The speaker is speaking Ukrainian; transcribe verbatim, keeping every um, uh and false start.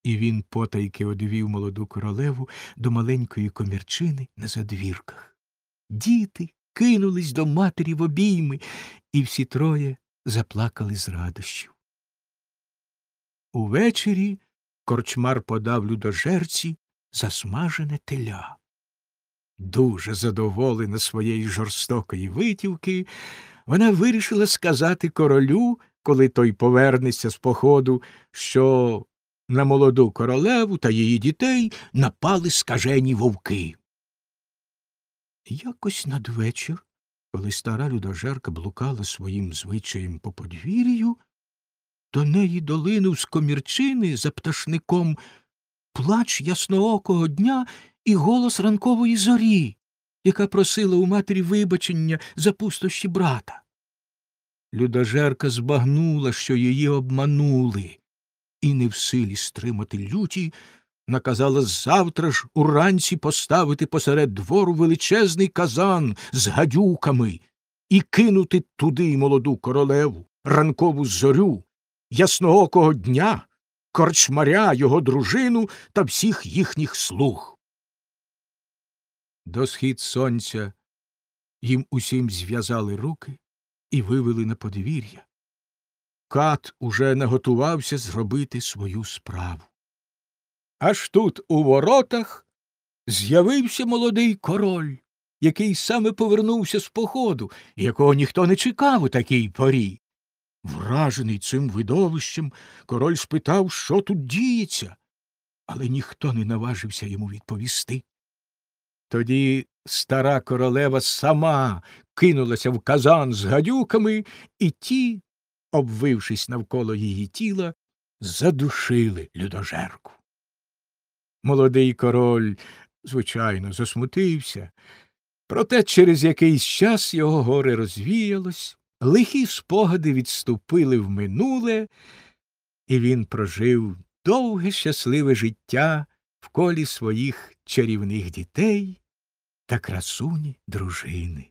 І він потайки одвів молоду королеву до маленької комірчини на задвірках. Діти кинулись до матері в обійми, і всі троє заплакали з радощів. Увечері корчмар подав людожерці засмажене теля. Дуже задоволена своєї жорстокої витівки, вона вирішила сказати королю, коли той повернеться з походу, що на молоду королеву та її дітей напали скажені вовки. Якось надвечір, коли стара людожерка блукала своїм звичаєм по подвір'ю, до неї долинув з комірчини за пташником плач ясноокого дня і голос ранкової зорі, яка просила у матері вибачення за пустощі брата. Людожерка збагнула, що її обманули, і не в силі стримати люті, наказала завтра ж уранці поставити посеред двору величезний казан з гадюками і кинути туди молоду королеву, ранкову зорю, ясноокого дня, корчмаря, його дружину та всіх їхніх слуг. До схід сонця їм усім зв'язали руки і вивели на подвір'я. Кат уже наготувався зробити свою справу. Аж тут у воротах з'явився молодий король, який саме повернувся з походу, якого ніхто не чекав у такій порі. Вражений цим видовищем, король спитав, що тут діється, але ніхто не наважився йому відповісти. Тоді стара королева сама кинулася в казан з гадюками, і ті, обвившись навколо її тіла, задушили людожерку. Молодий король, звичайно, засмутився, проте через якийсь час його горе розвіялось, лихі спогади відступили в минуле, і він прожив довге щасливе життя в колі своїх чарівних дітей та красуні дружини.